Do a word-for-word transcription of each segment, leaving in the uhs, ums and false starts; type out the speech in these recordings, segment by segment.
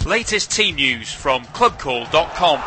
Latest team news from club call dot com.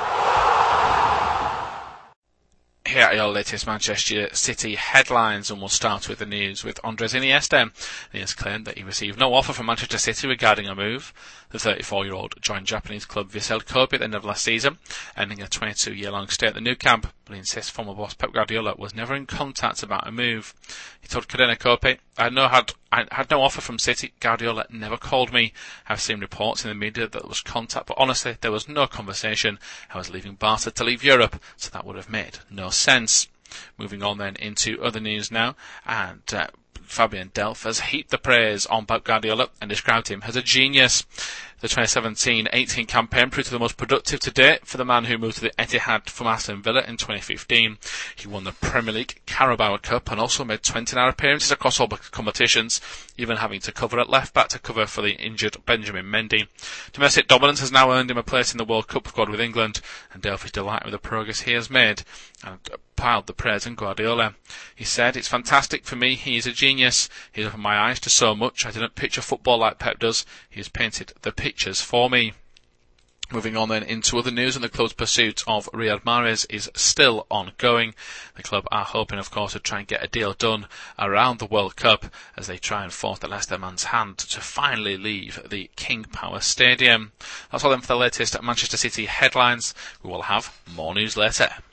Here are your latest Manchester City headlines, and we'll start with the news with Andres Iniesta. He has claimed that he received no offer from Manchester City regarding a move. The thirty-four-year-old joined Japanese club Vissel Kobe at the end of last season, ending a twenty-two-year-long stay at the new camp, but he insists former boss Pep Guardiola was never in contact about a move. He told Cadena Cope, I had no, had, I had no offer from City. Guardiola never called me. I've seen reports in the media that there was contact, but honestly, there was no conversation. I was leaving Barca to leave Europe, so that would have made no sense. Moving on then into other news now, and uh, Fabian Delph has heaped the praise on Pep Guardiola and described him as a genius. The twenty seventeen eighteen campaign proved to be the most productive to date for the man who moved to the Etihad from Aston Villa in twenty fifteen. He won the Premier League, Carabao Cup, and also made twenty-nine appearances across all competitions, even having to cover at left back to cover for the injured Benjamin Mendy. Domestic dominance has now earned him a place in the World Cup squad with England, and Delph is delighted with the progress he has made, and piled the praise on Guardiola. He said, it's fantastic for me, he is a genius. He's opened my eyes to so much. I didn't picture football like Pep does. He has painted the pictures for me. Moving on then into other news, and the club's pursuit of Riyad Mahrez is still ongoing. The club are hoping, of course, to try and get a deal done around the World Cup as they try and force the Leicester man's hand to finally leave the King Power Stadium. That's all then for the latest Manchester City headlines. We will have more news later.